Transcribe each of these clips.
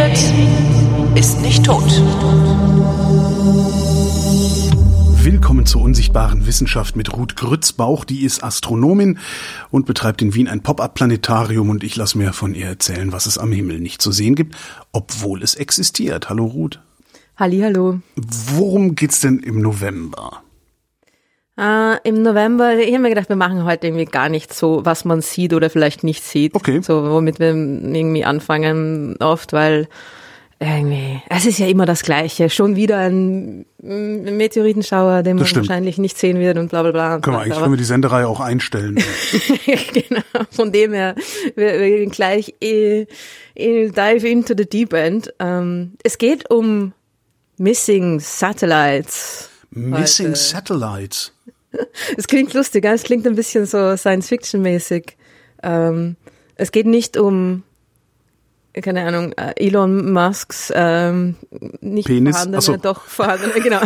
Erd ist nicht tot. Willkommen zur unsichtbaren Wissenschaft mit Ruth Grützbauch. Die ist Astronomin und betreibt in Wien ein Pop-up-Planetarium und ich lasse mir von ihr erzählen, was es am Himmel nicht zu sehen gibt, obwohl es existiert. Hallo Ruth. Hallihallo. Worum geht's denn im November? Im November, ich habe mir gedacht, wir machen heute irgendwie gar nicht so, was man sieht oder vielleicht nicht sieht. Okay. So, womit wir irgendwie anfangen oft, weil irgendwie, es ist ja immer das Gleiche. Schon wieder ein Meteoritenschauer, den man wahrscheinlich nicht sehen wird und bla bla bla. Können wir die Sendereihe auch einstellen. Genau, von dem her, wir gehen gleich dive into the deep end. Es geht um Missing Satellites. Missing Satellites. Es klingt lustig, es klingt ein bisschen so Science-Fiction-mäßig. Es geht nicht um, keine Ahnung, Elon Musks nicht Penis? vorhandene, doch vorhandene, genau.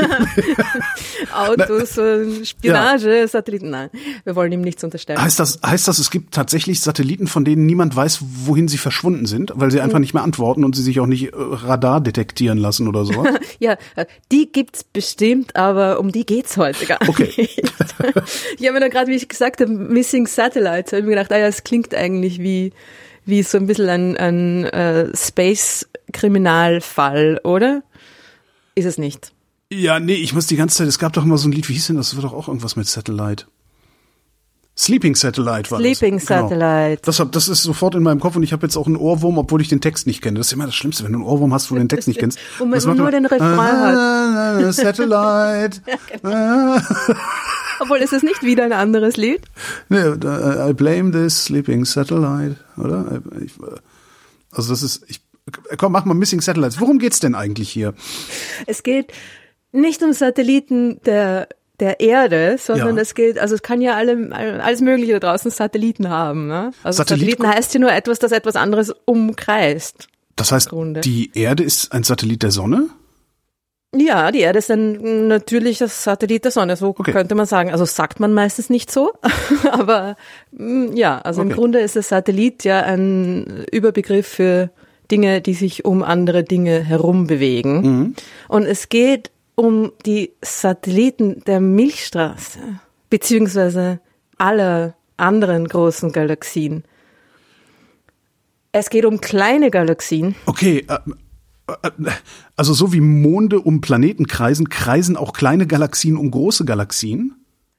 Autos, Spionage, ja. Satelliten, nein, wir wollen ihm nichts unterstellen. Heißt das, es gibt tatsächlich Satelliten, von denen niemand weiß, wohin sie verschwunden sind, weil sie einfach nicht mehr antworten und sie sich auch nicht Radar detektieren lassen oder so? Ja, die gibt's bestimmt, aber um die geht's heute gar nicht. Okay. Ich habe mir dann gerade, wie ich gesagt habe, Missing Satellites, habe ich mir gedacht, es klingt eigentlich wie so ein bisschen ein Space-Kriminalfall, oder? Ist es nicht? Ja, nee, ich muss die ganze Zeit, es gab doch immer so ein Lied, wie hieß denn das? Das war doch auch irgendwas mit Satellite. Sleeping Satellite war Sleeping das. Satellite. Genau. Das ist sofort in meinem Kopf und ich habe jetzt auch einen Ohrwurm, obwohl ich den Text nicht kenne. Das ist immer das Schlimmste, wenn du einen Ohrwurm hast, wo du den Text nicht kennst. Und man nur den Refrain hat. Satellite. Ja, genau. Obwohl, ist es nicht wieder ein anderes Lied? Nee, I blame this sleeping satellite, oder? Also das ist, komm, mach mal Missing Satellites. Worum geht's denn eigentlich hier? Es geht nicht um Satelliten der Erde, sondern es geht, also es kann ja alles Mögliche da draußen Satelliten haben, ne? Also Satelliten heißt ja nur etwas, das etwas anderes umkreist. Das heißt, die Erde ist ein Satellit der Sonne? Ja, die Erde ist ein natürliches Satellit der Sonne, so könnte man sagen. Also sagt man meistens nicht so, aber ja, also im Grunde ist das Satellit ja ein Überbegriff für Dinge, die sich um andere Dinge herum bewegen. Mhm. Und es geht um die Satelliten der Milchstraße, beziehungsweise aller anderen großen Galaxien. Es geht um kleine Galaxien. Okay, also so wie Monde um Planeten kreisen, kreisen auch kleine Galaxien um große Galaxien?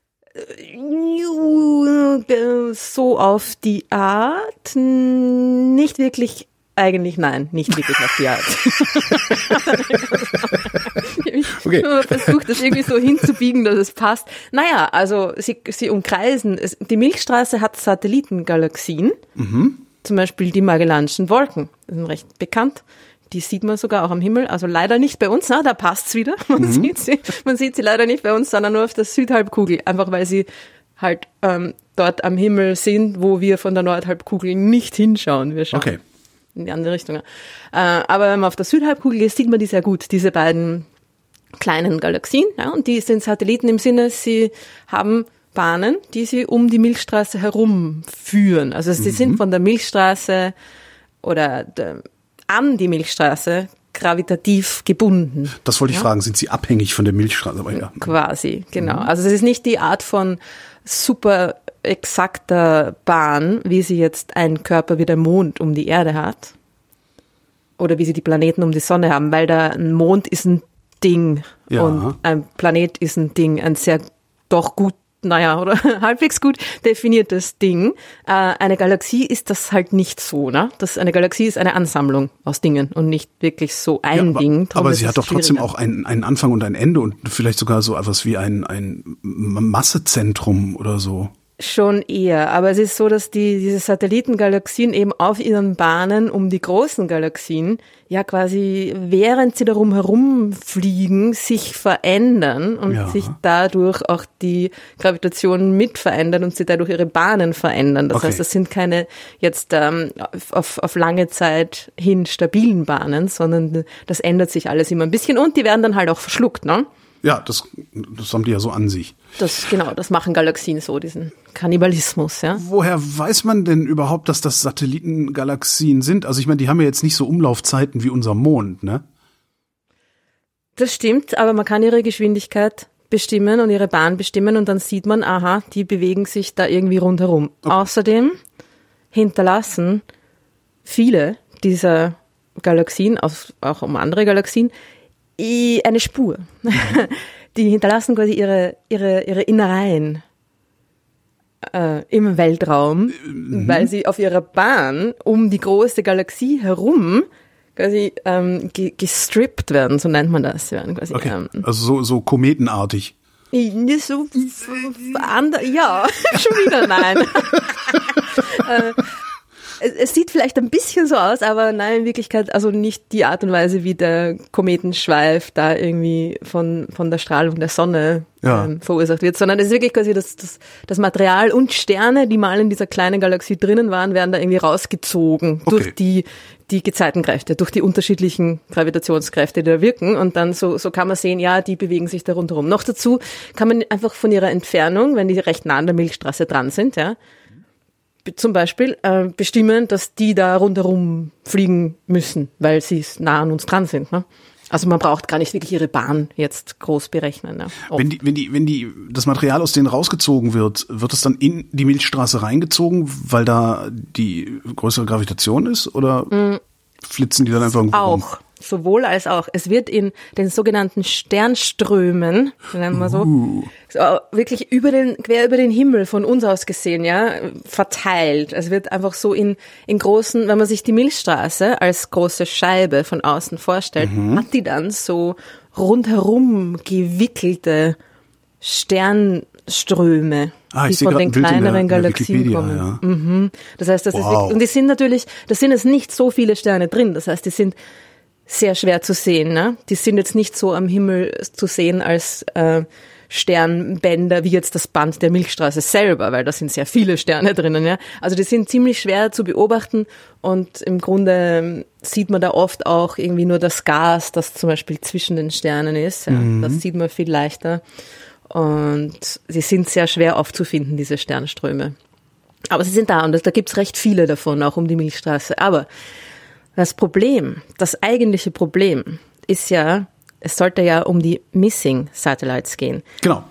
So auf die Art? Nicht wirklich. Eigentlich nein, nicht wirklich auf die Art. Ich habe versucht, das irgendwie so hinzubiegen, dass es passt. Naja, also sie umkreisen. Die Milchstraße hat Satellitengalaxien, zum Beispiel die Magellanischen Wolken, die sind recht bekannt. Die sieht man sogar auch am Himmel, also leider nicht bei uns, da passt's wieder. Man sieht sie leider nicht bei uns, sondern nur auf der Südhalbkugel, einfach weil sie halt dort am Himmel sind, wo wir von der Nordhalbkugel nicht hinschauen. Wir schauen in die andere Richtung. Aber wenn man auf der Südhalbkugel ist, sieht man die sehr gut, diese beiden kleinen Galaxien. Ja, und die sind Satelliten im Sinne, sie haben Bahnen, die sie um die Milchstraße herumführen. Also sie sind von der Milchstraße oder an die Milchstraße gravitativ gebunden. Das wollte ich fragen, sind sie abhängig von der Milchstraße? Aber ja. Quasi, genau. Also es ist nicht die Art von super exakter Bahn, wie sie jetzt ein Körper wie der Mond um die Erde hat oder wie sie die Planeten um die Sonne haben, weil ein Mond ist ein Ding und ein Planet ist ein Ding, ein sehr doch gut, oder halbwegs gut definiertes Ding. Eine Galaxie ist das halt nicht so, ne? Eine Galaxie ist eine Ansammlung aus Dingen und nicht wirklich so ein Ding. Aber sie hat doch trotzdem auch einen Anfang und ein Ende und vielleicht sogar so etwas wie ein Massezentrum oder so. Schon eher, aber es ist so, dass diese Satellitengalaxien eben auf ihren Bahnen um die großen Galaxien ja quasi, während sie darum herumfliegen, sich verändern und sich dadurch auch die Gravitation mit verändern und sie dadurch ihre Bahnen verändern. Das heißt, das sind keine jetzt auf lange Zeit hin stabilen Bahnen, sondern das ändert sich alles immer ein bisschen und die werden dann halt auch verschluckt, ne? Ja, das haben die ja so an sich. Das machen Galaxien so, diesen Kannibalismus, ja. Woher weiß man denn überhaupt, dass das Satellitengalaxien sind? Also ich meine, die haben ja jetzt nicht so Umlaufzeiten wie unser Mond, ne? Das stimmt, aber man kann ihre Geschwindigkeit bestimmen und ihre Bahn bestimmen und dann sieht man, aha, die bewegen sich da irgendwie rundherum. Okay. Außerdem hinterlassen viele dieser Galaxien, auch um andere Galaxien, eine Spur. Die hinterlassen quasi ihre Innereien im Weltraum, weil sie auf ihrer Bahn um die große Galaxie herum quasi gestrippt werden, so nennt man das. Quasi, okay. Also so kometenartig. Ja, schon wieder nein. Es sieht vielleicht ein bisschen so aus, aber nein, in Wirklichkeit also nicht die Art und Weise, wie der Kometenschweif da irgendwie von der Strahlung der Sonne verursacht wird, sondern es ist wirklich quasi das Material und Sterne, die mal in dieser kleinen Galaxie drinnen waren, werden da irgendwie rausgezogen durch die Gezeitenkräfte, durch die unterschiedlichen Gravitationskräfte, die da wirken, und dann so kann man sehen, ja, die bewegen sich da rundherum. Noch dazu kann man einfach von ihrer Entfernung, wenn die recht nah an der Milchstraße dran sind, ja, zum Beispiel bestimmen, dass die da rundherum fliegen müssen, weil sie nah an uns dran sind. Ne? Also man braucht gar nicht wirklich ihre Bahn jetzt groß berechnen. Ne? Wenn die das Material aus denen rausgezogen wird es dann in die Milchstraße reingezogen, weil da die größere Gravitation ist, oder flitzen die dann einfach irgendwo rum? Auch. Sowohl als auch. Es wird in den sogenannten Sternströmen, nennen wir so wirklich quer über den Himmel von uns aus gesehen, ja, verteilt. Es wird einfach so in großen, wenn man sich die Milchstraße als große Scheibe von außen vorstellt, hat die dann so rundherum gewickelte Sternströme, die von den kleineren Galaxien kommen. Ja. Das heißt, das ist wirklich, und das sind jetzt nicht so viele Sterne drin. Das heißt, die sind sehr schwer zu sehen, ne? Die sind jetzt nicht so am Himmel zu sehen als Sternbänder wie jetzt das Band der Milchstraße selber, weil da sind sehr viele Sterne drinnen, ja. Also die sind ziemlich schwer zu beobachten und im Grunde sieht man da oft auch irgendwie nur das Gas, das zum Beispiel zwischen den Sternen ist. Ja. Das sieht man viel leichter und sie sind sehr schwer aufzufinden, diese Sternströme. Aber sie sind da und da gibt's recht viele davon, auch um die Milchstraße. Aber das eigentliche Problem ist ja, es sollte ja um die Missing Satellites gehen. Genau.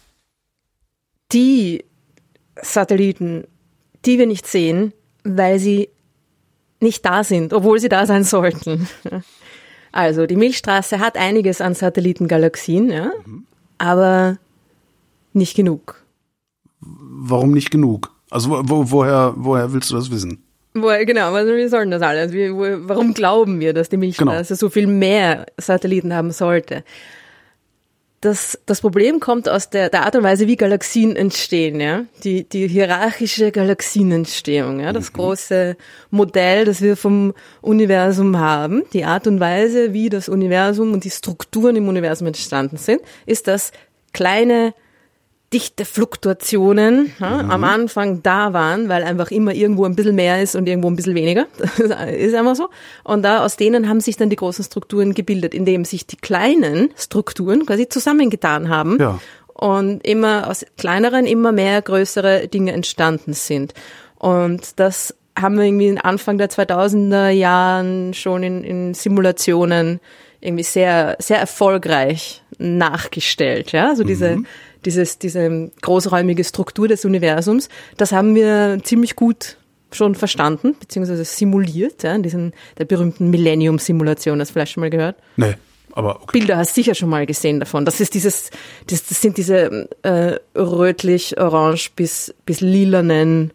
Die Satelliten, die wir nicht sehen, weil sie nicht da sind, obwohl sie da sein sollten. Also die Milchstraße hat einiges an Satellitengalaxien, ja, aber nicht genug. Warum nicht genug? Also woher willst du das wissen? Genau, wie sollen das alles? Warum glauben wir, dass die Milchstraße so viel mehr Satelliten haben sollte? Das Problem kommt aus der Art und Weise, wie Galaxien entstehen, ja. Die hierarchische Galaxienentstehung, ja. Das große Modell, das wir vom Universum haben, die Art und Weise, wie das Universum und die Strukturen im Universum entstanden sind, ist, dass kleine dichte Fluktuationen am Anfang da waren, weil einfach immer irgendwo ein bisschen mehr ist und irgendwo ein bisschen weniger. Das ist einfach so. Und aus denen haben sich dann die großen Strukturen gebildet, indem sich die kleinen Strukturen quasi zusammengetan haben. Ja. Und immer aus kleineren, immer mehr größere Dinge entstanden sind. Und das haben wir irgendwie Anfang der 2000er Jahren schon in Simulationen irgendwie sehr, sehr erfolgreich nachgestellt. Ja, also diese großräumige Struktur des Universums, das haben wir ziemlich gut schon verstanden, beziehungsweise simuliert, ja, in der berühmten Millennium-Simulation, hast du vielleicht schon mal gehört? Nee, aber okay. Bilder hast du sicher schon mal gesehen davon. Das sind diese rötlich-orange bis lilanen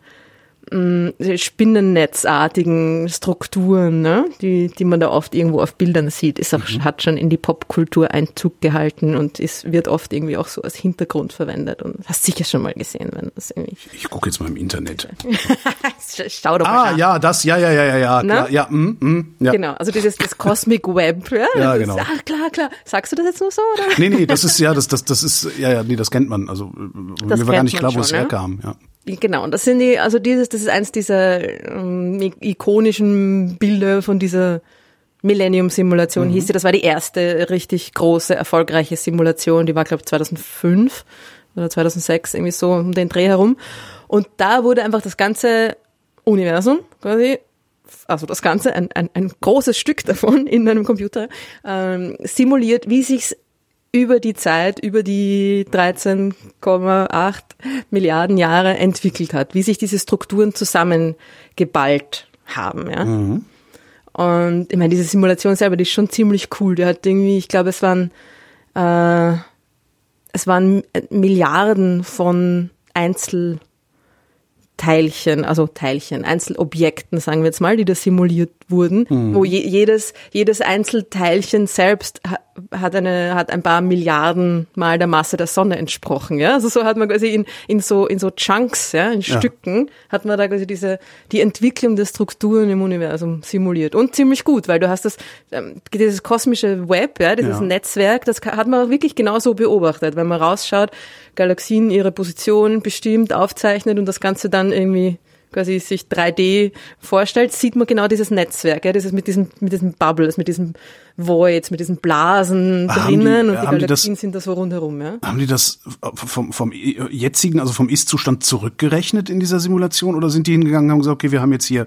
spinnennetzartigen Strukturen, ne, die man da oft irgendwo auf Bildern sieht, hat schon in die Popkultur Einzug gehalten und wird oft irgendwie auch so als Hintergrund verwendet und hast sicher schon mal gesehen, wenn das irgendwie. Ich gucke jetzt mal im Internet. Schau doch mal. Ja, das, ja, klar, ja, ja. Genau, also das Cosmic Web, ja. Ja, genau. Klar. Sagst du das jetzt nur so, oder? Nee, das ist ja, das ist, das kennt man, also, mir war gar nicht klar, wo es herkam, ja. Genau, und das ist eins dieser ikonischen Bilder von dieser Millennium-Simulation hieß sie. Das war die erste richtig große, erfolgreiche Simulation. Die war, glaube ich, 2005 oder 2006, irgendwie so um den Dreh herum. Und da wurde einfach das ganze Universum quasi, also das Ganze, ein großes Stück davon in einem Computer, simuliert, wie sich's über die Zeit, über die 13,8 Milliarden Jahre entwickelt hat, wie sich diese Strukturen zusammengeballt haben, ja. Mhm. Und ich meine, diese Simulation selber, die ist schon ziemlich cool. Die hat irgendwie, ich glaube, es waren Milliarden von Einzelobjekten, sagen wir jetzt mal, die da simuliert wurden, wo jedes Einzelteilchen selbst hat ein paar Milliarden Mal der Masse der Sonne entsprochen, ja. Also so hat man quasi in so Chunks, ja, in Stücken, hat man da quasi die Entwicklung der Strukturen im Universum simuliert. Und ziemlich gut, weil du hast dieses kosmische Web, ja, dieses Netzwerk, das hat man auch wirklich genauso beobachtet, wenn man rausschaut, Galaxien ihre Position bestimmt, aufzeichnet und das Ganze dann irgendwie quasi sich 3D vorstellt, sieht man genau dieses Netzwerk, ja, dieses mit diesen Bubbles, mit diesen Voids, mit diesen Blasen drinnen und die Galaxien sind da so rundherum, ja. Haben die das vom jetzigen, also vom Ist-Zustand zurückgerechnet in dieser Simulation oder sind die hingegangen und haben gesagt, okay, wir haben jetzt hier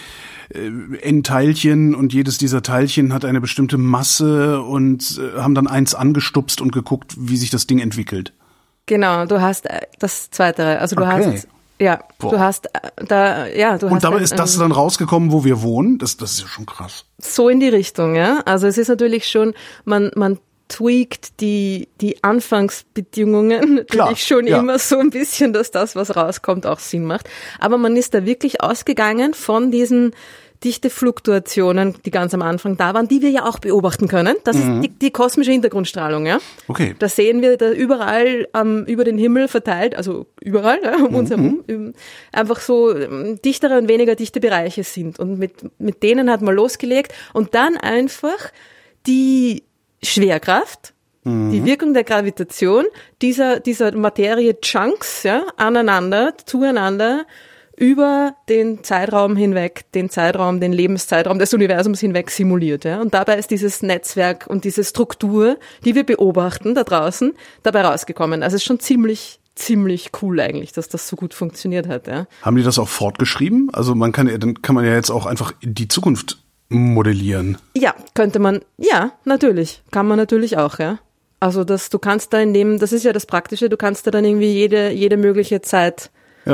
N-Teilchen und jedes dieser Teilchen hat eine bestimmte Masse und haben dann eins angestupst und geguckt, wie sich das Ding entwickelt? Genau, du hast das Zweite, also du hast ja, boah. Du hast da, ja, du hast. Und dabei ist das dann rausgekommen, wo wir wohnen? Das ist ja schon krass. So in die Richtung, ja. Also es ist natürlich schon, man tweakt die Anfangsbedingungen natürlich schon immer so ein bisschen, dass das, was rauskommt, auch Sinn macht. Aber man ist da wirklich ausgegangen von diesen Dichtefluktuationen, die ganz am Anfang da waren, die wir ja auch beobachten können. Das ist die kosmische Hintergrundstrahlung, ja. Okay. Da sehen wir da überall über den Himmel verteilt, also überall um uns herum, einfach so dichtere und weniger dichte Bereiche sind. Und mit denen hat man losgelegt und dann einfach die Schwerkraft, die Wirkung der Gravitation dieser Materie-Chunks, ja, zueinander, über den Zeitraum hinweg, den Lebenszeitraum des Universums hinweg simuliert. Ja? Und dabei ist dieses Netzwerk und diese Struktur, die wir beobachten da draußen, dabei rausgekommen. Also es ist schon ziemlich cool eigentlich, dass das so gut funktioniert hat. Ja? Haben die das auch fortgeschrieben? Also dann kann man ja jetzt auch einfach die Zukunft modellieren. Ja, natürlich. Kann man natürlich auch, ja. Also du kannst da das ist ja das Praktische, du kannst da dann irgendwie jede mögliche Zeit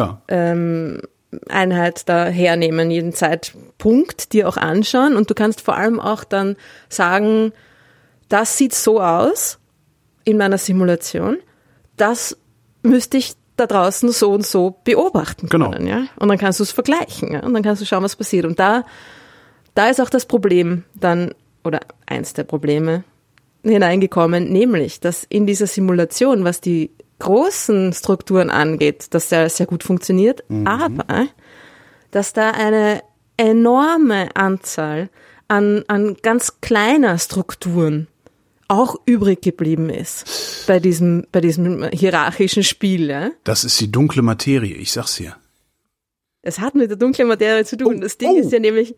Einheit da hernehmen, jeden Zeitpunkt dir auch anschauen und du kannst vor allem auch dann sagen, das sieht so aus in meiner Simulation, das müsste ich da draußen so und so beobachten können, ja. Und dann kannst du es vergleichen, ja? Und dann kannst du schauen, was passiert. Und da ist auch das Problem dann, oder eins der Probleme hineingekommen, nämlich, dass in dieser Simulation, was die großen Strukturen angeht, das sehr, sehr gut funktioniert, aber dass da eine enorme Anzahl an ganz kleiner Strukturen auch übrig geblieben ist bei diesem hierarchischen Spiel. Ja? Das ist die dunkle Materie, ich sag's dir. Es hat mit der dunklen Materie zu tun. Das Ding ist ja nämlich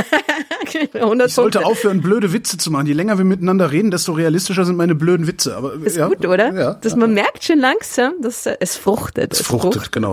100 Ich sollte aufhören, blöde Witze zu machen. Je länger wir miteinander reden, desto realistischer sind meine blöden Witze. Aber ist gut, oder? Ja, man merkt schon langsam, dass es fruchtet. Es fruchtet, genau.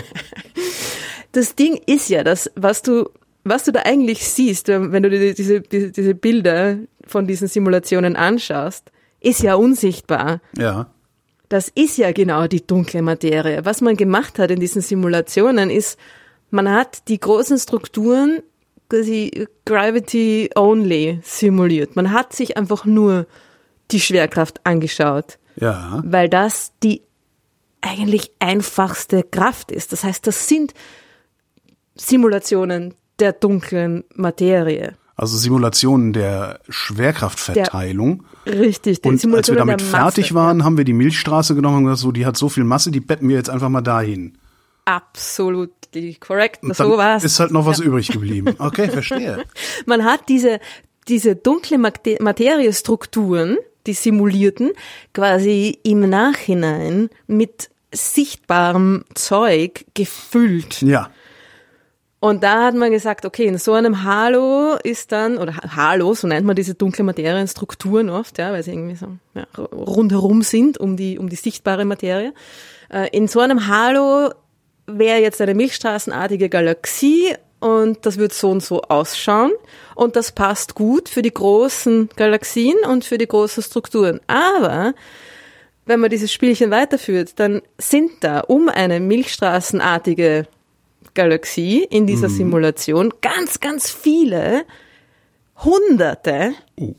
Das Ding ist ja, was du da eigentlich siehst, wenn du dir diese Bilder von diesen Simulationen anschaust, ist ja unsichtbar. Ja. Das ist ja genau die dunkle Materie. Was man gemacht hat in diesen Simulationen ist, man hat die großen Strukturen quasi Gravity Only simuliert. Man hat sich einfach nur die Schwerkraft angeschaut. Ja. Weil das die eigentlich einfachste Kraft ist. Das heißt, das sind Simulationen der dunklen Materie. Also Simulationen der Schwerkraftverteilung. Richtig. Und als wir damit fertig waren, haben wir die Milchstraße genommen und gesagt, so, die hat so viel Masse, die betten wir jetzt einfach mal dahin. Absolut korrekt. So war's. Ist halt noch was übrig geblieben. Okay, verstehe. Man hat diese dunkle Materiestrukturen, die simulierten, quasi im Nachhinein mit sichtbarem Zeug gefüllt. Ja. Und da hat man gesagt, okay, in so einem Halo ist dann, oder Halo, so nennt man diese dunkle Materienstrukturen oft, ja, weil sie irgendwie so rundherum sind um die sichtbare Materie. In so einem Halo wäre jetzt eine milchstraßenartige Galaxie und das wird so und so ausschauen und das passt gut für die großen Galaxien und für die großen Strukturen. Aber wenn man dieses Spielchen weiterführt, dann sind da um eine milchstraßenartige Galaxie in dieser Simulation ganz, ganz viele hunderte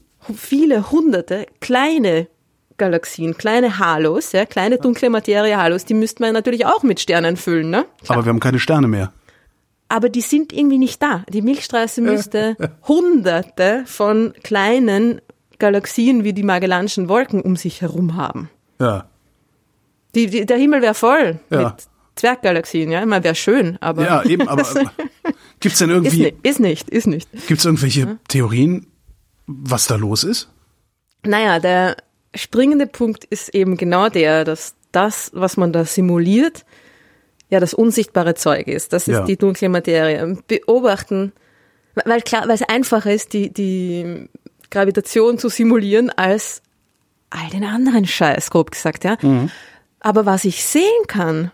kleine Galaxien, kleine Halos, ja, kleine dunkle Materie-Halos, die müsste man natürlich auch mit Sternen füllen, ne? Klar. Aber wir haben keine Sterne mehr. Aber die sind irgendwie nicht da. Die Milchstraße müsste hunderte von kleinen Galaxien wie die Magellanschen Wolken um sich herum haben. Ja. Der Himmel wäre voll mit Zwerggalaxien, ja, man wäre schön, aber. Ja, eben, aber gibt's denn irgendwie. Ist nicht. Gibt's irgendwelche Theorien, was da los ist? Naja, der springende Punkt ist eben genau dass das, was man da simuliert, ja das unsichtbare Zeug ist. Das ist die dunkle Materie. Beobachten, weil es einfacher ist, die Gravitation zu simulieren als all den anderen Scheiß, grob gesagt, ja. Mhm. Aber was ich sehen kann,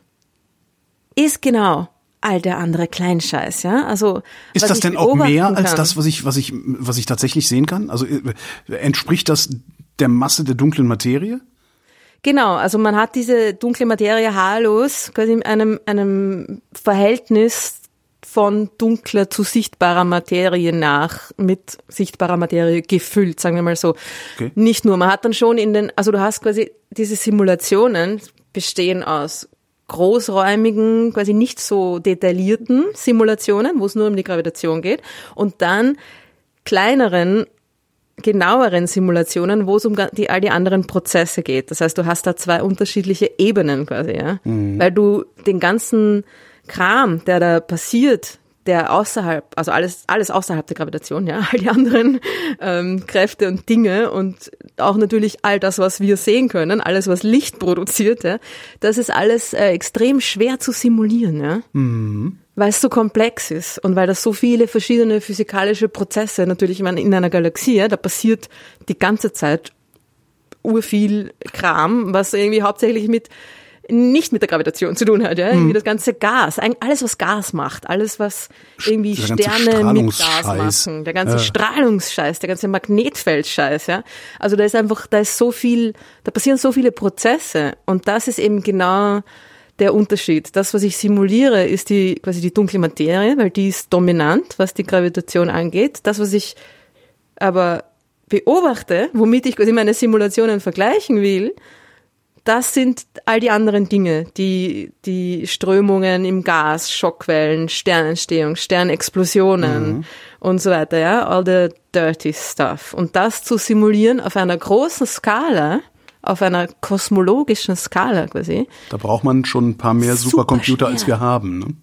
ist genau all der andere Kleinscheiß, ja. Also ist das denn auch mehr als das, was ich tatsächlich sehen kann? Also entspricht das der Masse der dunklen Materie? Genau, also man hat diese dunkle Materie Halos quasi in einem Verhältnis von dunkler zu sichtbarer Materie mit sichtbarer Materie gefüllt, sagen wir mal so. Okay. Nicht nur, man hat dann schon also du hast quasi diese Simulationen bestehen aus großräumigen, quasi nicht so detaillierten Simulationen, wo es nur um die Gravitation geht, und dann kleineren, genaueren Simulationen, wo es um all die anderen Prozesse geht. Das heißt, du hast da zwei unterschiedliche Ebenen quasi, ja, weil du den ganzen Kram, der da passiert, der außerhalb, also alles außerhalb der Gravitation, ja, all die anderen Kräfte und Dinge und auch natürlich all das, was wir sehen können, alles, was Licht produziert, ja, das ist alles extrem schwer zu simulieren, ja, weil es so komplex ist und weil das so viele verschiedene physikalische Prozesse natürlich, ich meine, in einer Galaxie, ja, da passiert die ganze Zeit urviel Kram, was irgendwie hauptsächlich nicht mit der Gravitation zu tun hat, ja, irgendwie das ganze Gas, alles was Gas macht, alles was irgendwie Sterne mit Gas machen, der ganze Strahlungsscheiß, der ganze Magnetfeldscheiß, ja. Also da passieren so viele Prozesse und das ist eben genau der Unterschied. Das, was ich simuliere, ist quasi die dunkle Materie, weil die ist dominant, was die Gravitation angeht. Das, was ich aber beobachte, womit ich quasi meine Simulationen vergleichen will, das sind all die anderen Dinge, die Strömungen im Gas, Schockwellen, Sternentstehung, Sternexplosionen und so weiter, ja, all the dirty stuff. Und das zu simulieren auf einer großen Skala, auf einer kosmologischen Skala quasi. Da braucht man schon ein paar mehr Supercomputer, als wir haben, ne?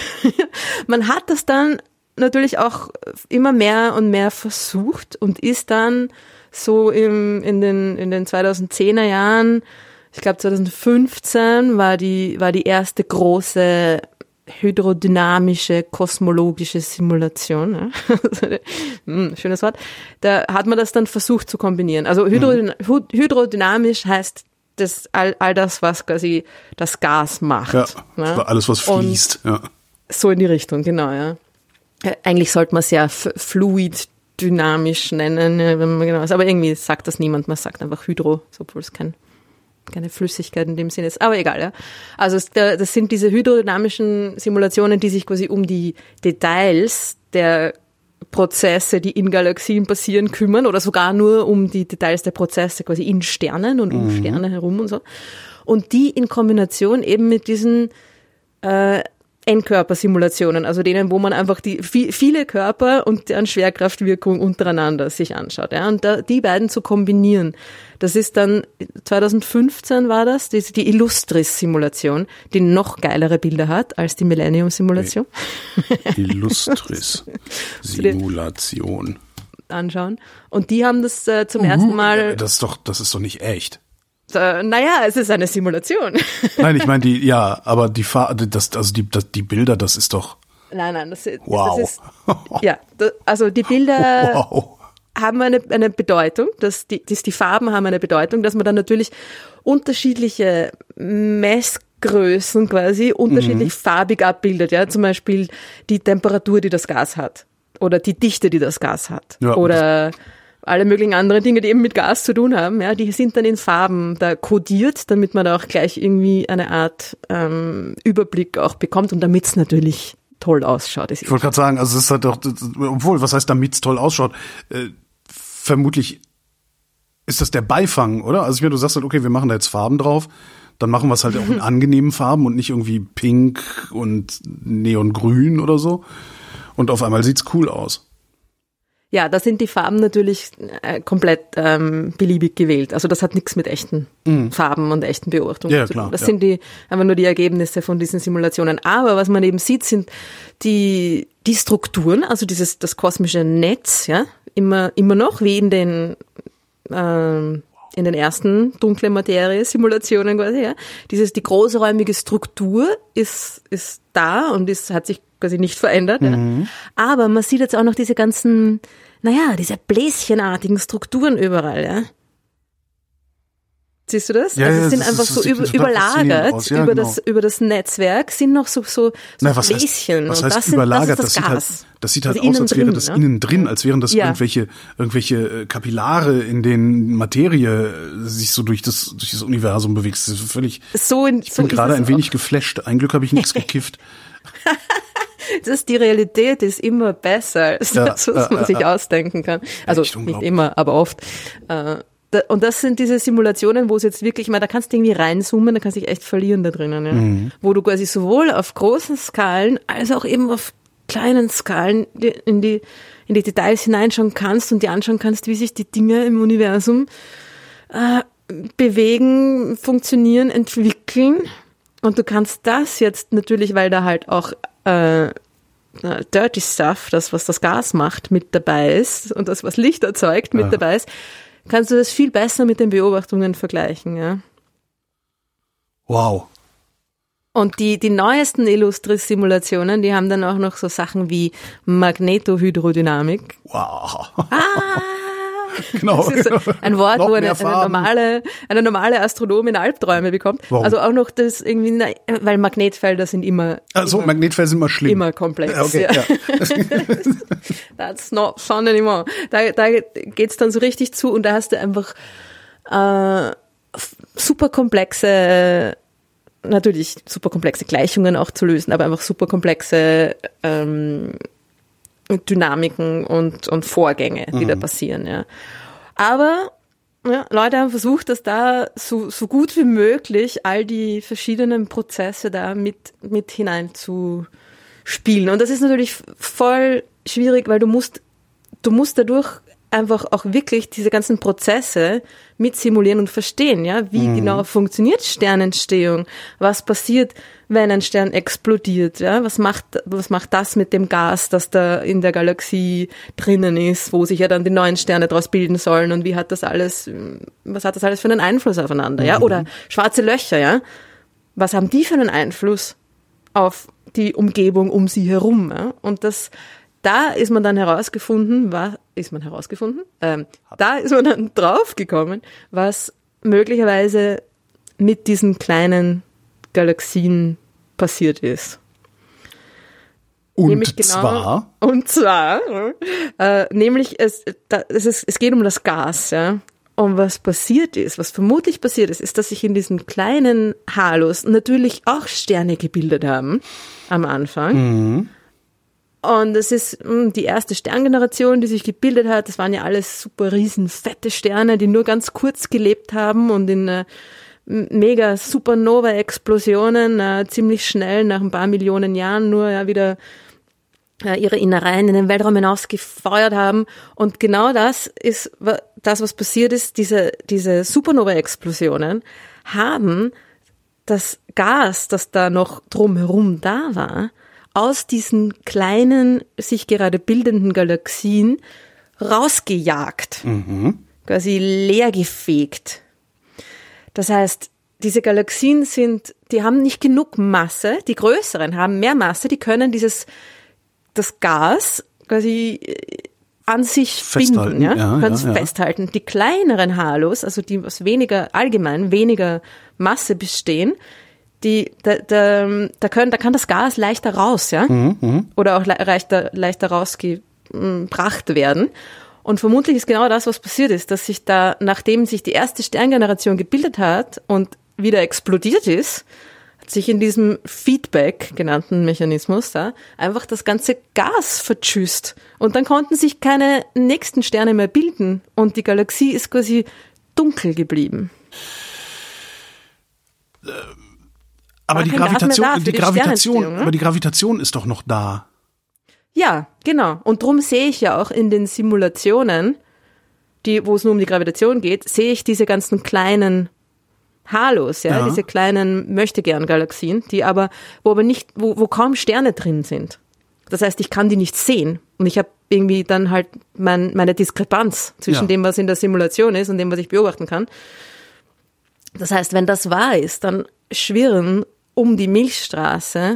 Man hat das dann natürlich auch immer mehr und mehr versucht und ist dann so in den 2010er Jahren, ich glaube 2015 war die erste große hydrodynamische kosmologische Simulation. Ja. Schönes Wort. Da hat man das dann versucht zu kombinieren. Also hydrodynamisch heißt das all das, was quasi das Gas macht. Ja, alles, was fließt. Ja. So in die Richtung, genau, ja. Eigentlich sollte man es ja fluid dynamisch nennen, wenn man genau ist. Aber irgendwie sagt das niemand. Man sagt einfach Hydro, obwohl es keine Flüssigkeit in dem Sinne ist. Aber egal, ja. Also das sind diese hydrodynamischen Simulationen, die sich quasi um die Details der Prozesse, die in Galaxien passieren, kümmern oder sogar nur um die Details der Prozesse quasi in Sternen und um Sterne herum und so. Und die in Kombination eben mit diesen Endkörpersimulationen, also denen, wo man einfach viele Körper und deren Schwerkraftwirkung untereinander sich anschaut, ja, und die beiden zu kombinieren. Das ist dann 2015 war das, die Illustris-Simulation, die noch geilere Bilder hat als die Millennium-Simulation. Illustris-Simulation. Anschauen. Und die haben das zum ersten Mal. Das ist doch nicht echt. Naja, es ist eine Simulation. Nein, ich meine aber die Bilder, das ist doch. Nein, das Wow. ist, ja, also die Bilder haben eine Bedeutung, die Farben haben eine Bedeutung, dass man dann natürlich unterschiedliche Messgrößen quasi unterschiedlich farbig abbildet, ja, zum Beispiel die Temperatur, die das Gas hat oder die Dichte, die das Gas hat oder alle möglichen anderen Dinge, die eben mit Gas zu tun haben, ja, die sind dann in Farben da kodiert, damit man da auch gleich irgendwie eine Art Überblick auch bekommt und damit es natürlich toll ausschaut. Ich wollte gerade sagen, also es ist halt doch, obwohl, was heißt damit es toll ausschaut? Vermutlich ist das der Beifang, oder? Also ich meine, du sagst halt, okay, wir machen da jetzt Farben drauf, dann machen wir es halt auch in angenehmen Farben und nicht irgendwie pink und neongrün oder so. Und auf einmal sieht's cool aus. Ja, da sind die Farben natürlich komplett beliebig gewählt. Also das hat nichts mit echten Farben und echten Beobachtungen zu tun. Das sind einfach nur die Ergebnisse von diesen Simulationen. Aber was man eben sieht, sind die Strukturen, also das kosmische Netz, ja, immer noch wie in den ersten dunkle Materie-Simulationen quasi, ja. Die großräumige Struktur ist da und hat sich quasi nicht verändert, ja. Aber man sieht jetzt auch noch diese ganzen, diese bläschenartigen Strukturen überall, ja. Siehst du das? Ja, also es sind das einfach so überlagert über das Netzwerk sind noch so Bläschen. Was heißt überlagert? Das sieht halt aus, als wäre das innen drin, als wären das irgendwelche Kapillare, in denen Materie sich so durch das Universum bewegt. Das ist völlig. Ich bin gerade ein wenig geflasht. Ein Glück habe ich nichts gekifft. Die Realität ist immer besser als das, was man sich ausdenken kann. Also nicht immer, aber oft. Und das sind diese Simulationen, wo es jetzt wirklich, da kannst du irgendwie reinzoomen, da kannst du dich echt verlieren da drinnen, ja. Wo du quasi sowohl auf großen Skalen als auch eben auf kleinen Skalen in die Details hineinschauen kannst und dir anschauen kannst, wie sich die Dinge im Universum bewegen, funktionieren, entwickeln. Und du kannst das jetzt natürlich, weil da halt auch Dirty Stuff, das, was das Gas macht, mit dabei ist und das, was Licht erzeugt, mit dabei ist, kannst du das viel besser mit den Beobachtungen vergleichen, ja. Wow. Und die neuesten Illustris-Simulationen, die haben dann auch noch so Sachen wie Magnetohydrodynamik. Wow. Genau. Das ist ein Wort, wo eine normale Astronomin Albträume bekommt. Warum? Also auch noch das irgendwie, weil Magnetfelder sind immer. Also Magnetfelder sind immer schlimm. Immer komplex. Okay, ja. That's not fun anymore. Da geht's dann so richtig zu und da hast du einfach super komplexe Gleichungen auch zu lösen, aber einfach super komplexe Dynamiken und Vorgänge, die da passieren, ja. Aber Leute haben versucht, dass da so gut wie möglich all die verschiedenen Prozesse da mit hinein zu spielen. Und das ist natürlich voll schwierig, weil du musst dadurch einfach auch wirklich diese ganzen Prozesse mit simulieren und verstehen, ja, wie genau funktioniert Sternentstehung, was passiert, wenn ein Stern explodiert, ja, was macht das mit dem Gas, das da in der Galaxie drinnen ist, wo sich ja dann die neuen Sterne draus bilden sollen und was hat das alles für einen Einfluss aufeinander, ja, oder schwarze Löcher, ja, was haben die für einen Einfluss auf die Umgebung um sie herum, ja, und da ist man dann draufgekommen, was möglicherweise mit diesen kleinen Galaxien passiert ist. Nämlich es geht um das Gas, ja. Und was vermutlich passiert ist, dass sich in diesen kleinen Halos natürlich auch Sterne gebildet haben am Anfang. Und es ist die erste Sterngeneration, die sich gebildet hat. Das waren ja alles super riesen fette Sterne, die nur ganz kurz gelebt haben und in mega Supernova-Explosionen ziemlich schnell nach ein paar Millionen Jahren nur wieder ihre Innereien in den Weltraum hinaus gefeuert haben. Und genau das ist das, was passiert ist. Diese Supernova-Explosionen haben das Gas, das da noch drumherum da war, aus diesen kleinen, sich gerade bildenden Galaxien rausgejagt, quasi leergefegt. Das heißt, diese Galaxien die haben nicht genug Masse, die größeren haben mehr Masse, die können dieses das Gas quasi an sich festhalten, binden, ja? Ganz festhalten. Die kleineren Halos, also die aus weniger Masse bestehen, da kann das Gas leichter raus, ja? Oder auch leichter rausgebracht werden. Und vermutlich ist genau das, was passiert ist, dass sich da, nachdem sich die erste Sterngeneration gebildet hat und wieder explodiert ist, hat sich in diesem Feedback genannten Mechanismus da einfach das ganze Gas verschüsst. Und dann konnten sich keine nächsten Sterne mehr bilden. Und die Galaxie ist quasi dunkel geblieben. Aber die Gravitation ist doch noch da. Ja, genau. Und drum sehe ich ja auch in den Simulationen, wo es nur um die Gravitation geht, sehe ich diese ganzen kleinen Halos, ja, diese kleinen Möchtegern-Galaxien, wo kaum Sterne drin sind. Das heißt, ich kann die nicht sehen. Und ich habe irgendwie dann halt meine Diskrepanz zwischen dem, was in der Simulation ist und dem, was ich beobachten kann. Das heißt, wenn das wahr ist, dann schwirren um die Milchstraße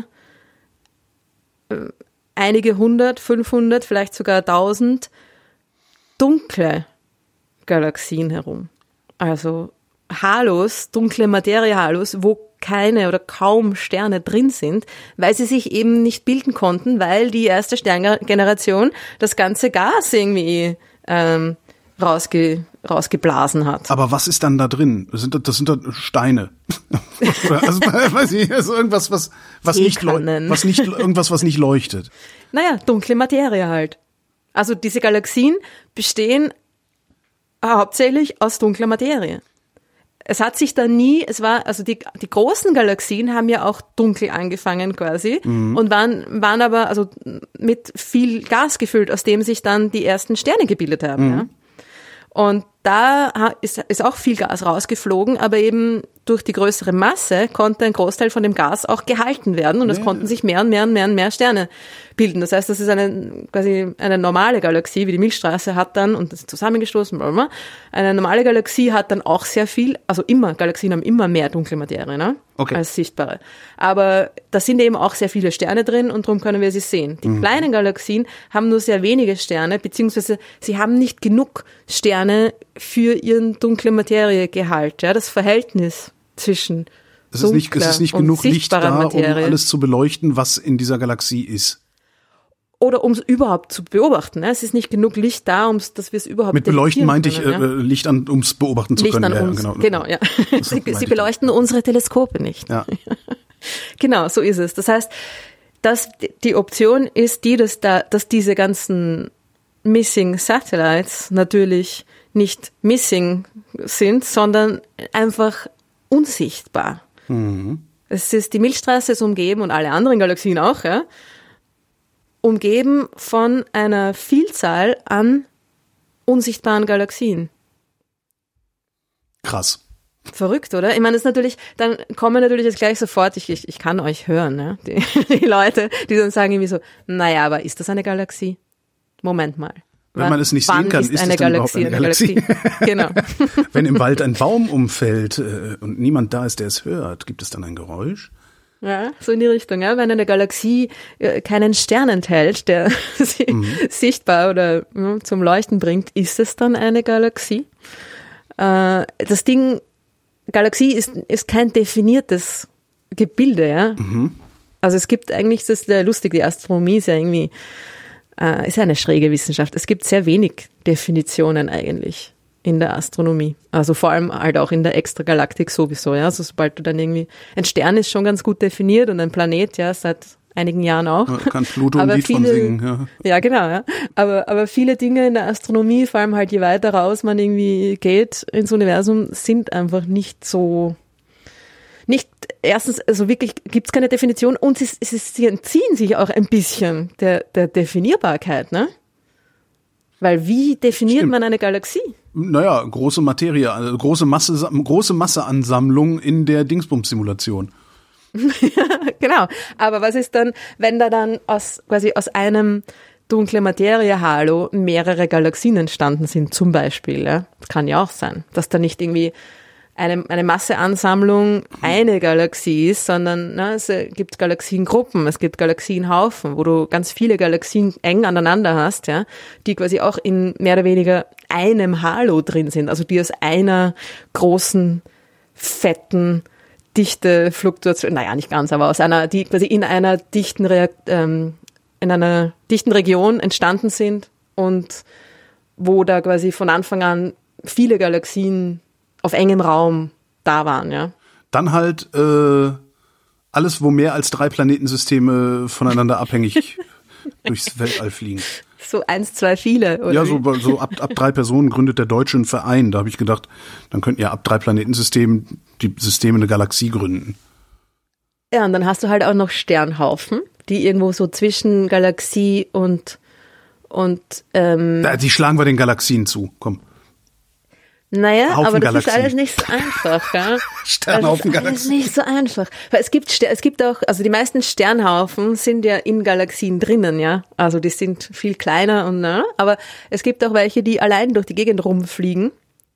einige 100, 500, vielleicht sogar 1000 dunkle Galaxien herum. Also Halos, dunkle Materie-Halos, wo keine oder kaum Sterne drin sind, weil sie sich eben nicht bilden konnten, weil die erste Sterngeneration das ganze Gas irgendwie rausgeblasen hat. Aber was ist dann da drin? Das sind da Steine. Also, weiß ich, also irgendwas, was nicht leuchtet. Naja, dunkle Materie halt. Also diese Galaxien bestehen hauptsächlich aus dunkler Materie. Es hat sich da also die großen Galaxien haben ja auch dunkel angefangen quasi und waren aber also mit viel Gas gefüllt, aus dem sich dann die ersten Sterne gebildet haben. Ja? Und da ist auch viel Gas rausgeflogen, aber eben durch die größere Masse konnte ein Großteil von dem Gas auch gehalten werden und es konnten sich mehr und mehr Sterne bilden. Das heißt, das ist quasi eine normale Galaxie, wie die Milchstraße hat dann, und das ist zusammengestoßen, eine normale Galaxie hat dann auch sehr viel, also Galaxien haben immer mehr dunkle Materie, ne? Als sichtbare. Aber da sind eben auch sehr viele Sterne drin und darum können wir sie sehen. Die kleinen Galaxien haben nur sehr wenige Sterne, beziehungsweise sie haben nicht genug Sterne für ihren dunkle Materiegehalt. Ja, das Verhältnis zwischen es ist nicht genug Licht da, Materie, um alles zu beleuchten, was in dieser Galaxie ist. Oder um es überhaupt zu beobachten. Ne? Es ist nicht genug Licht da, dass wir es überhaupt mit beleuchten meinte ich Licht an, um es beobachten zu Licht können. An uns. Genau, ja. Sie beleuchten unsere Teleskope nicht. Ja. Genau, so ist es. Das heißt, die Option ist dass diese ganzen Missing Satellites natürlich nicht missing sind, sondern einfach unsichtbar. Die Milchstraße ist umgeben und alle anderen Galaxien auch, ja, umgeben von einer Vielzahl an unsichtbaren Galaxien. Krass. Verrückt, oder? Ich meine, das ist natürlich, dann kommen natürlich jetzt gleich sofort, ich kann euch hören, ne? Die Leute, die dann sagen irgendwie so, naja, aber ist das eine Galaxie? Moment mal. Wenn man es nicht sehen kann, ist es dann überhaupt eine Galaxie? Genau. Wenn im Wald ein Baum umfällt und niemand da ist, der es hört, gibt es dann ein Geräusch? Ja, so in die Richtung. Ja. Wenn eine Galaxie keinen Stern enthält, der sie sichtbar oder zum Leuchten bringt, ist es dann eine Galaxie? Das Ding, Galaxie ist kein definiertes Gebilde. Ja. Also es gibt eigentlich, das ist ja lustig, die Astronomie ist ja irgendwie ist ja eine schräge Wissenschaft. Es gibt sehr wenig Definitionen eigentlich in der Astronomie. Also vor allem halt auch in der Extragalaktik sowieso. Ja. Also sobald du dann irgendwie, ein Stern ist schon ganz gut definiert und ein Planet, ja, seit einigen Jahren auch. Ja, kann Pluto ein Lied von singen. Ja, ja genau. Ja. Aber viele Dinge in der Astronomie, vor allem halt je weiter raus man irgendwie geht ins Universum, sind einfach erstens, also wirklich gibt's keine Definition und sie entziehen sich auch ein bisschen der Definierbarkeit, ne? Weil wie definiert man eine Galaxie? Naja, große Materie, also große Masseansammlung in der Dingsbums-Simulation. Genau. Aber was ist dann, wenn da dann aus einem dunkle Materie-Halo mehrere Galaxien entstanden sind, zum Beispiel, ja? Das kann ja auch sein, dass da nicht irgendwie eine Masseansammlung eine Galaxie ist, sondern es gibt Galaxiengruppen, es gibt Galaxienhaufen, wo du ganz viele Galaxien eng aneinander hast, ja, die quasi auch in mehr oder weniger einem Halo drin sind, also die aus einer großen, fetten, dichte Fluktuation, nicht ganz, aber die quasi in einer dichten Region entstanden sind und wo da quasi von Anfang an viele Galaxien auf engem Raum da waren, ja. Dann halt alles, wo mehr als 3 Planetensysteme voneinander abhängig durchs Weltall fliegen. So 1, 2, viele, oder? Ja, so ab 3 Personen gründet der Deutsche einen Verein. Da habe ich gedacht, dann könnten ja ab 3 Planetensystemen die Systeme eine Galaxie gründen. Ja, und dann hast du halt auch noch Sternhaufen, die irgendwo so zwischen Galaxie und die schlagen wir den Galaxien zu, komm. Naja, Haufen aber das Galaxien. ist alles nicht so einfach, ja. Sternhaufen Das ist alles Galaxien. nicht so einfach. Weil es gibt auch, also die meisten Sternhaufen sind ja in Galaxien drinnen, ja. Also die sind viel kleiner aber es gibt auch welche, die allein durch die Gegend rumfliegen.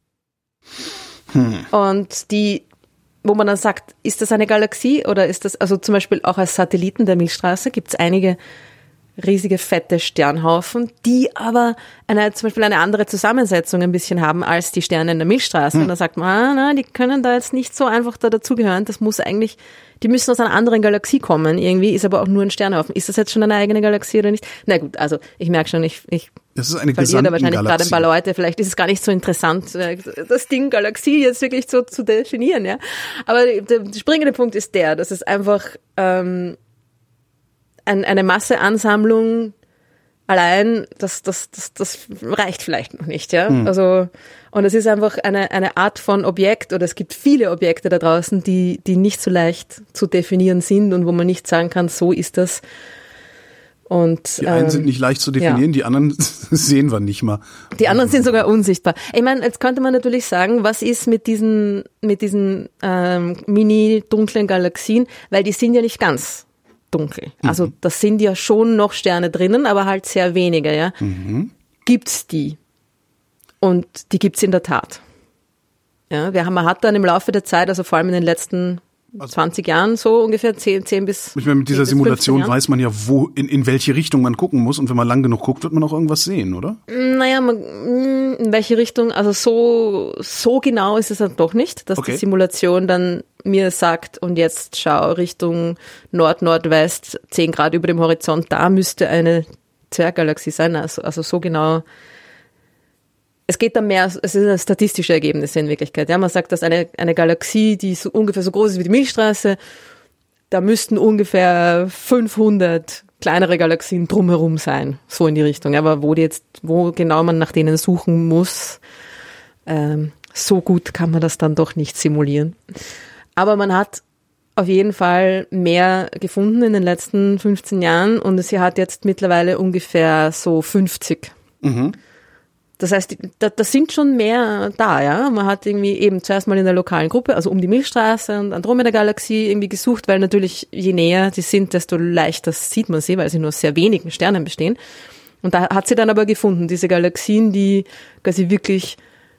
Und wo man dann sagt, ist das eine Galaxie oder ist das, also zum Beispiel auch als Satelliten der Milchstraße gibt es einige riesige, fette Sternhaufen, die aber zum Beispiel eine andere Zusammensetzung ein bisschen haben als die Sterne in der Milchstraße. Und da sagt man, die können da jetzt nicht so einfach dazugehören. Das muss eigentlich, die müssen aus einer anderen Galaxie kommen. Irgendwie ist aber auch nur ein Sternhaufen. Ist das jetzt schon eine eigene Galaxie oder nicht? Na gut, also ich merke schon, ich Das ist eine verliere da wahrscheinlich Galaxie. gerade ein paar Leute. Vielleicht ist es gar nicht so interessant, das Ding Galaxie jetzt wirklich so zu definieren, ja. Aber der springende Punkt ist dass es einfach eine Masseansammlung allein, das reicht vielleicht noch nicht, ja. Also, und es ist einfach eine Art von Objekt, oder es gibt viele Objekte da draußen, die nicht so leicht zu definieren sind und wo man nicht sagen kann, so ist das. Und die einen sind nicht leicht zu definieren, die anderen sehen wir nicht mal. Die anderen sind sogar unsichtbar. Ich meine, jetzt könnte man natürlich sagen, was ist mit diesen mini-dunklen Galaxien, weil die sind ja nicht ganz dunkel. Also das sind ja schon noch Sterne drinnen, aber halt sehr wenige, ja. Gibt's die? Und die gibt's in der Tat. Ja, man hat dann im Laufe der Zeit, also vor allem in den letzten 20 Jahren so ungefähr 10 bis. Ich meine, mit dieser Simulation weiß man ja, in welche Richtung man gucken muss, und wenn man lang genug guckt, wird man auch irgendwas sehen, oder? Naja, in welche Richtung, also so genau ist es dann doch nicht, dass die Simulation dann mir sagt, und jetzt schau Richtung Nord-Nordwest, 10 Grad über dem Horizont, da müsste eine Zwerggalaxie sein, also so genau. Es geht dann mehr, es ist ein statistisches Ergebnis in Wirklichkeit. Ja, man sagt, dass eine Galaxie, die ungefähr so groß ist wie die Milchstraße, da müssten ungefähr 500 kleinere Galaxien drumherum sein, so in die Richtung. Aber wo genau man nach denen suchen muss, so gut kann man das dann doch nicht simulieren. Aber man hat auf jeden Fall mehr gefunden in den letzten 15 Jahren, und sie hat jetzt mittlerweile ungefähr so 50. Das heißt, da sind schon mehr da, ja. Man hat irgendwie eben zuerst mal in der lokalen Gruppe, also um die Milchstraße und Andromeda-Galaxie irgendwie gesucht, weil natürlich je näher die sind, desto leichter sieht man sie, weil sie nur aus sehr wenigen Sternen bestehen. Und da hat sie dann aber gefunden, diese Galaxien, die quasi wirklich,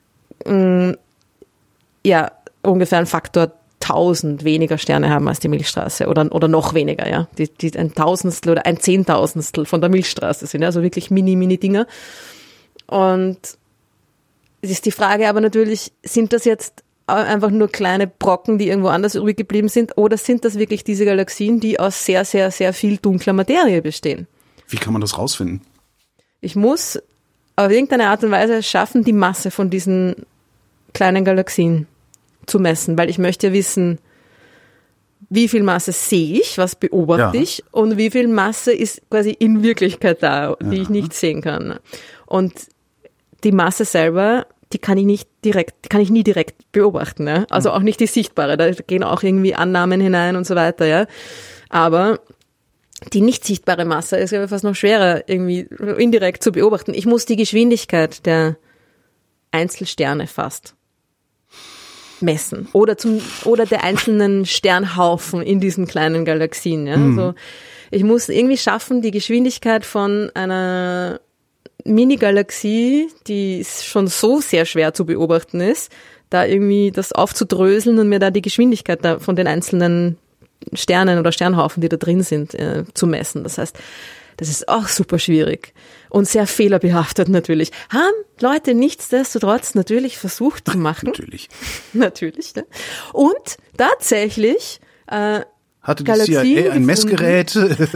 ungefähr einen Faktor 1000 weniger Sterne haben als die Milchstraße oder noch weniger, ja. Die ein Tausendstel oder ein Zehntausendstel von der Milchstraße sind, also wirklich mini Dinger. Und es ist die Frage aber natürlich, sind das jetzt einfach nur kleine Brocken, die irgendwo anders übrig geblieben sind, oder sind das wirklich diese Galaxien, die aus sehr, sehr, sehr viel dunkler Materie bestehen? Wie kann man das rausfinden? Ich muss auf irgendeine Art und Weise schaffen, die Masse von diesen kleinen Galaxien zu messen, weil ich möchte ja wissen, wie viel Masse sehe ich, was beobachte ich, und wie viel Masse ist quasi in Wirklichkeit da, die ich nicht sehen kann. Und die Masse selber, die kann ich nie direkt beobachten, ja? Also auch nicht die sichtbare, da gehen auch irgendwie Annahmen hinein und so weiter, ja. Aber die nicht sichtbare Masse ist ja fast noch schwerer irgendwie indirekt zu beobachten. Ich muss die Geschwindigkeit der Einzelsterne fast messen oder der einzelnen Sternhaufen in diesen kleinen Galaxien, ja. Also ich muss irgendwie schaffen, die Geschwindigkeit von einer Mini-Galaxie, die schon so sehr schwer zu beobachten ist, da irgendwie das aufzudröseln und mir da die Geschwindigkeit von den einzelnen Sternen oder Sternhaufen, die da drin sind, zu messen. Das heißt, das ist auch super schwierig und sehr fehlerbehaftet natürlich. Haben Leute nichtsdestotrotz natürlich versucht zu machen. Natürlich. Natürlich, ne? Und tatsächlich hatte die Galaxien CIA ein gefunden. Messgerät?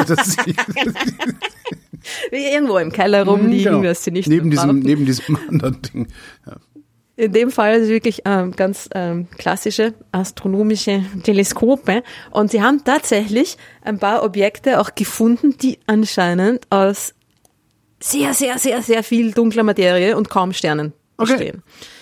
Irgendwo im Keller rumliegen, dass sie nicht neben brauchen. diesem anderen Ding. Ja. In dem Fall ist es wirklich ganz klassische astronomische Teleskope. Und sie haben tatsächlich ein paar Objekte auch gefunden, die anscheinend aus sehr, sehr, sehr, sehr viel dunkler Materie und kaum Sternen bestehen.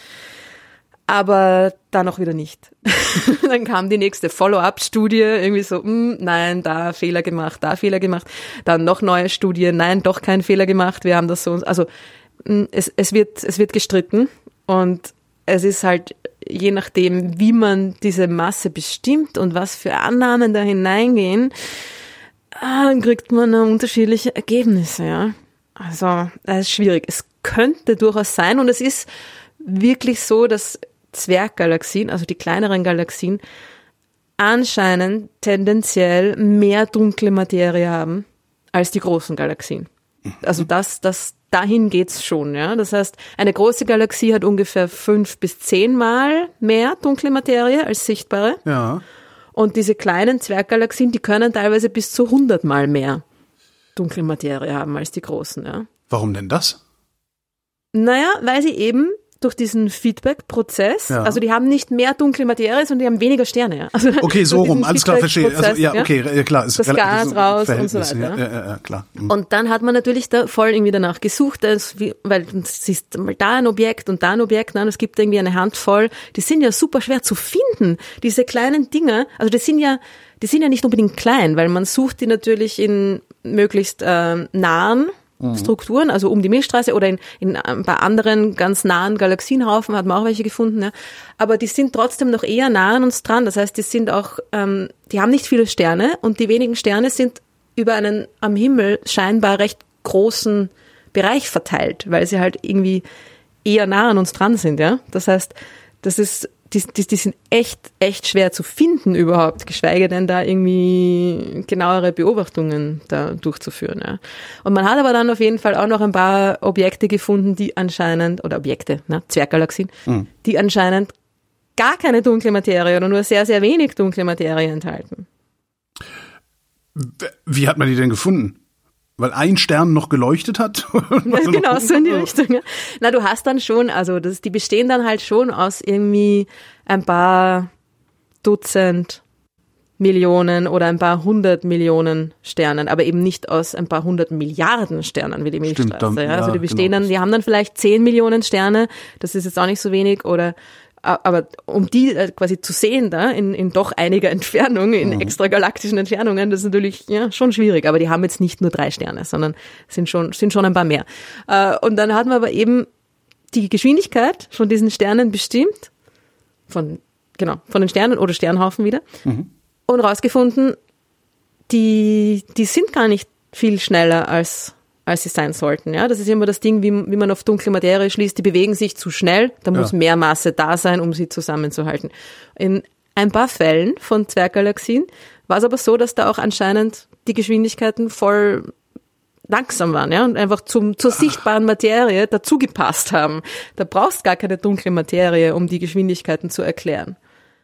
Aber dann auch wieder nicht. Dann kam die nächste Follow-up-Studie, irgendwie so, nein, da Fehler gemacht. Dann noch neue Studie, nein, doch kein Fehler gemacht. Wir haben das so, also es wird gestritten. Und es ist halt, je nachdem, wie man diese Masse bestimmt und was für Annahmen da hineingehen, dann kriegt man unterschiedliche Ergebnisse, ja. Also, das ist schwierig. Es könnte durchaus sein, und es ist wirklich so, dass Zwerggalaxien, also die kleineren Galaxien, anscheinend tendenziell mehr dunkle Materie haben als die großen Galaxien. Also dahin geht's schon, ja. Das heißt, eine große Galaxie hat ungefähr 5 bis 10 Mal mehr dunkle Materie als sichtbare. Ja. Und diese kleinen Zwerggalaxien, die können teilweise bis zu 100 Mal mehr dunkle Materie haben als die großen, ja. Warum denn das? Naja, weil sie eben durch diesen Feedback-Prozess, also die haben nicht mehr dunkle Materie, sondern die haben weniger Sterne. Ja. Also okay, so rum, alles klar, verstehe. Also, ja, okay, klar. Das Gas raus und so weiter. Ja, klar. Und dann hat man natürlich da voll irgendwie danach gesucht, weil es ist mal da ein Objekt und da ein Objekt, und es gibt irgendwie eine Handvoll, die sind ja super schwer zu finden, diese kleinen Dinge, also die sind ja nicht unbedingt klein, weil man sucht die natürlich in möglichst nahen Strukturen, also um die Milchstraße oder in ein paar anderen ganz nahen Galaxienhaufen hat man auch welche gefunden, ja. Aber die sind trotzdem noch eher nah an uns dran. Das heißt, die sind auch, die haben nicht viele Sterne, und die wenigen Sterne sind über einen am Himmel scheinbar recht großen Bereich verteilt, weil sie halt irgendwie eher nah an uns dran sind, ja. Das heißt, die sind echt schwer zu finden überhaupt, geschweige denn da irgendwie genauere Beobachtungen da durchzuführen. Ja. Und man hat aber dann auf jeden Fall auch noch ein paar Objekte gefunden, die anscheinend, oder Objekte, Zwerggalaxien, die anscheinend gar keine dunkle Materie oder nur sehr, sehr wenig dunkle Materie enthalten. Wie hat man die denn gefunden? Weil ein Stern noch geleuchtet hat? Genau, so in die Richtung. Ja. Na, du hast dann schon, also die bestehen dann halt schon aus irgendwie ein paar Dutzend Millionen oder ein paar 100 Millionen Sternen, aber eben nicht aus ein paar 100 Milliarden Sternen wie die Milchstraße. Stimmt, ja. Also die bestehen dann, die haben dann vielleicht 10 Millionen Sterne, das ist jetzt auch nicht so wenig, aber um die quasi zu sehen da in doch einiger Entfernung, in extragalaktischen Entfernungen, das ist natürlich schon schwierig. Aber die haben jetzt nicht nur 3 Sterne, sondern sind schon ein paar mehr. Und dann hat man aber eben die Geschwindigkeit von diesen Sternen bestimmt, von den Sternen oder Sternhaufen wieder, und rausgefunden, die sind gar nicht viel schneller als sie sein sollten. Ja, das ist immer das Ding, wie man auf dunkle Materie schließt, die bewegen sich zu schnell, da muss mehr Masse da sein, um sie zusammenzuhalten. In ein paar Fällen von Zwerggalaxien war es aber so, dass da auch anscheinend die Geschwindigkeiten voll langsam waren, ja, und einfach zur sichtbaren Materie dazugepasst haben. Da brauchst gar keine dunkle Materie, um die Geschwindigkeiten zu erklären.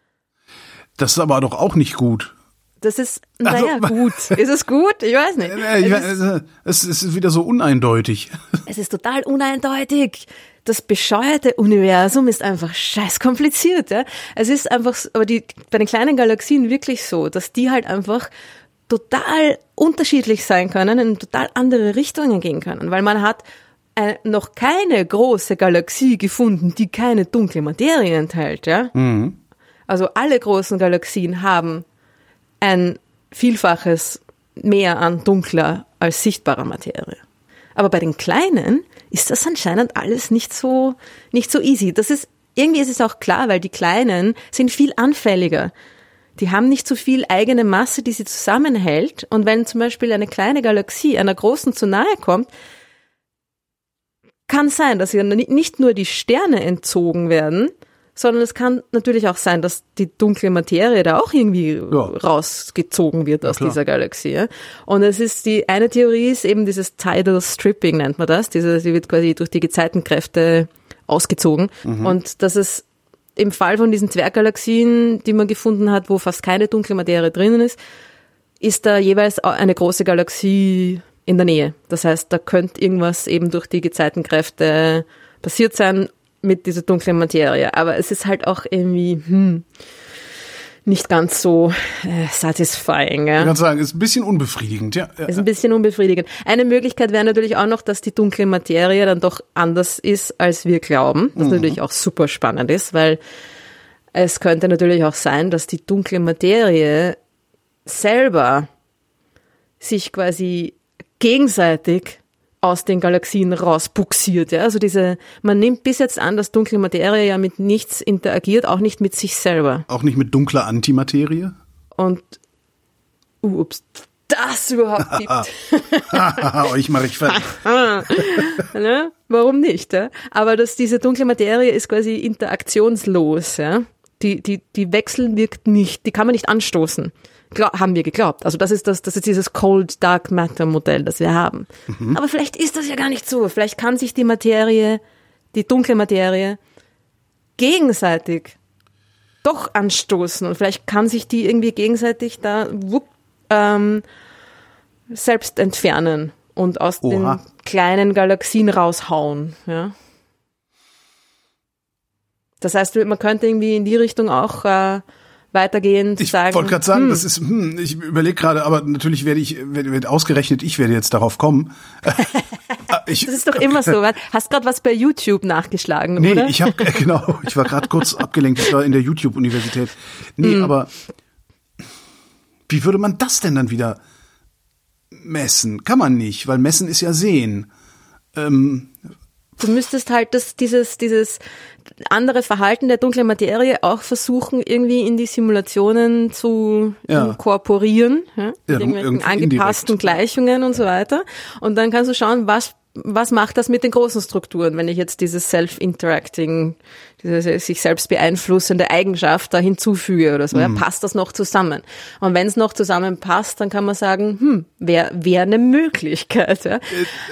Das ist aber doch auch nicht gut. Das ist, gut. Ist es gut? Ich weiß nicht. Es ist wieder so uneindeutig. Es ist total uneindeutig. Das bescheuerte Universum ist einfach scheiß kompliziert. Ja? Es ist einfach, aber bei den kleinen Galaxien wirklich so, dass die halt einfach total unterschiedlich sein können, in total andere Richtungen gehen können, weil man hat noch keine große Galaxie gefunden, die keine dunkle Materie enthält. Ja? Also alle großen Galaxien haben ein Vielfaches mehr an dunkler als sichtbarer Materie. Aber bei den Kleinen ist das anscheinend alles nicht so easy. Irgendwie ist es auch klar, weil die Kleinen sind viel anfälliger. Die haben nicht so viel eigene Masse, die sie zusammenhält. Und wenn zum Beispiel eine kleine Galaxie einer großen zu nahe kommt, kann sein, dass ja nicht nur die Sterne entzogen werden, sondern es kann natürlich auch sein, dass die dunkle Materie da auch irgendwie rausgezogen wird aus dieser Galaxie. Ja? Und es ist eine Theorie ist eben dieses Tidal Stripping, nennt man das. Sie wird quasi durch die Gezeitenkräfte ausgezogen. Und dass es im Fall von diesen Zwerggalaxien, die man gefunden hat, wo fast keine dunkle Materie drinnen ist da jeweils eine große Galaxie in der Nähe. Das heißt, da könnte irgendwas eben durch die Gezeitenkräfte passiert sein mit dieser dunklen Materie. Aber es ist halt auch irgendwie nicht ganz so satisfying. Ja. Ich kann sagen, ist ein bisschen unbefriedigend. Ja. Ist ein bisschen unbefriedigend. Eine Möglichkeit wäre natürlich auch noch, dass die dunkle Materie dann doch anders ist, als wir glauben. Was natürlich auch super spannend ist, weil es könnte natürlich auch sein, dass die dunkle Materie selber sich quasi gegenseitig aus den Galaxien rausbuxiert. Ja? Also man nimmt bis jetzt an, dass dunkle Materie ja mit nichts interagiert, auch nicht mit sich selber. Auch nicht mit dunkler Antimaterie? Und, ups, das überhaupt gibt. Euch mache ich fertig. Ne? Warum nicht? Ja? Aber diese dunkle Materie ist quasi interaktionslos. Ja? Die Wechsel wirkt nicht, die kann man nicht anstoßen. Haben wir geglaubt. Also das ist dieses Cold Dark Matter Modell, das wir haben. Aber vielleicht ist das ja gar nicht so. Vielleicht kann sich die dunkle Materie, gegenseitig doch anstoßen und vielleicht kann sich die irgendwie gegenseitig da selbst entfernen und aus den kleinen Galaxien raushauen. Ja. Das heißt, man könnte irgendwie in die Richtung auch weitergehen, sagen. Ich wollte gerade sagen, das ist, ich überlege gerade, aber natürlich werde ausgerechnet, ich werde jetzt darauf kommen. Das ist doch immer so. Hast gerade was bei YouTube nachgeschlagen, oder? Nee, ich war gerade kurz abgelenkt, ich war in der YouTube-Universität. Nee, aber wie würde man das denn dann wieder messen? Kann man nicht, weil messen ist ja sehen. Du müsstest halt dieses andere Verhalten der dunklen Materie auch versuchen, irgendwie in die Simulationen zu inkorporieren, mit irgendwelchen angepassten Gleichungen und so weiter. Und dann kannst du schauen, was macht das mit den großen Strukturen, wenn ich jetzt dieses Self-Interacting, diese sich selbst beeinflussende Eigenschaft da hinzufüge oder so, passt das noch zusammen? Und wenn es noch zusammenpasst, dann kann man sagen, wäre eine Möglichkeit, ja.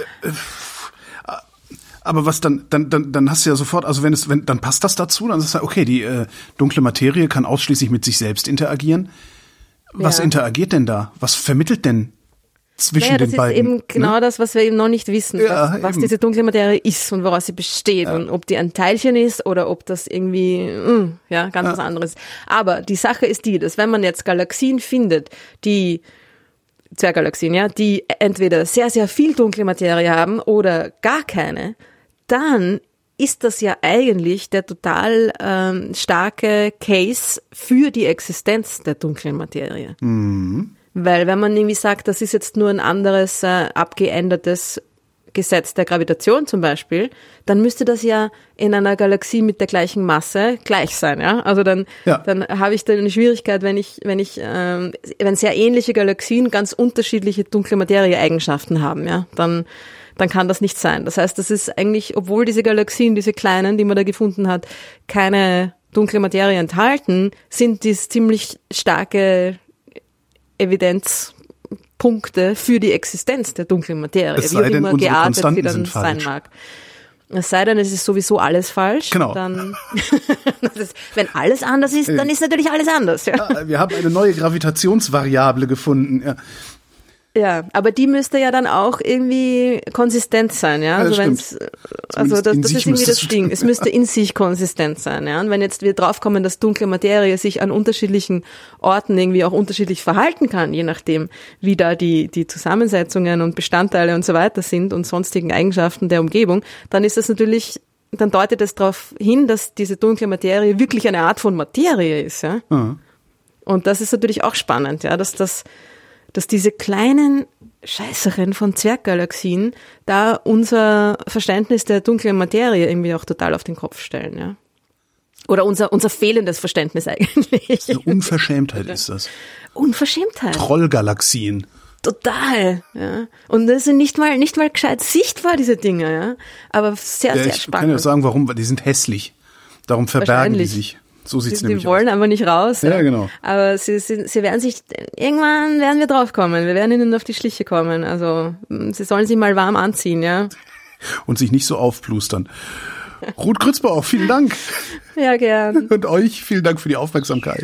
Aber was dann hast du ja sofort, also dann passt das dazu, dann sagst du, okay, die dunkle Materie kann ausschließlich mit sich selbst interagieren. Was interagiert denn da? Was vermittelt denn zwischen den beiden? Das ist eben genau das, was wir eben noch nicht wissen, was diese dunkle Materie ist und woraus sie besteht und ob die ein Teilchen ist oder ob das irgendwie ganz was anderes ist. Aber die Sache ist dass wenn man jetzt Galaxien findet, Zwerggalaxien, die entweder sehr, sehr viel dunkle Materie haben oder gar keine, dann ist das ja eigentlich der total starke Case für die Existenz der dunklen Materie. Weil wenn man irgendwie sagt, das ist jetzt nur ein anderes abgeändertes Gesetz der Gravitation zum Beispiel, dann müsste das ja in einer Galaxie mit der gleichen Masse gleich sein, ja? Also dann habe ich da eine Schwierigkeit, wenn sehr ähnliche Galaxien ganz unterschiedliche dunkle Materie-Eigenschaften haben, ja? Dann kann das nicht sein. Das heißt, das ist eigentlich, obwohl diese Galaxien, diese kleinen, die man da gefunden hat, keine dunkle Materie enthalten, sind dies ziemlich starke Evidenzpunkte für die Existenz der dunklen Materie, wie auch immer geartet sie dann sein mag. Es sei denn, es ist sowieso alles falsch. Genau. Dann, wenn alles anders ist, dann ist natürlich alles anders. Ja. Wir haben eine neue Gravitationsvariable gefunden. Ja. Ja, aber die müsste ja dann auch irgendwie konsistent sein, ja. Also das ist irgendwie das Ding. Es müsste in sich konsistent sein, ja. Und wenn jetzt wir draufkommen, dass dunkle Materie sich an unterschiedlichen Orten irgendwie auch unterschiedlich verhalten kann, je nachdem, wie da die Zusammensetzungen und Bestandteile und so weiter sind und sonstigen Eigenschaften der Umgebung, dann ist das natürlich, dann deutet es darauf hin, dass diese dunkle Materie wirklich eine Art von Materie ist, ja. Mhm. Und das ist natürlich auch spannend, ja, dass diese kleinen Scheißeren von Zwerggalaxien da unser Verständnis der dunklen Materie irgendwie auch total auf den Kopf stellen, ja. Oder unser fehlendes Verständnis eigentlich. Eine Unverschämtheit ist das. Unverschämtheit. Trollgalaxien. Total, ja. Und das sind nicht mal gescheit sichtbar, diese Dinge, ja. Aber sehr, sehr spannend. Ich kann ja sagen, warum, weil die sind hässlich. Darum verbergen die sich. So sieht's nämlich aus. Die wollen einfach nicht raus. Ja, genau. Aber sie werden sich, irgendwann werden wir draufkommen. Wir werden ihnen auf die Schliche kommen. Also, sie sollen sich mal warm anziehen, ja. Und sich nicht so aufplustern. Ruth Grützbauch, vielen Dank. Ja, gern. Und euch vielen Dank für die Aufmerksamkeit.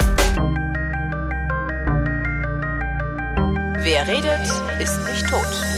Wer redet, ist nicht tot.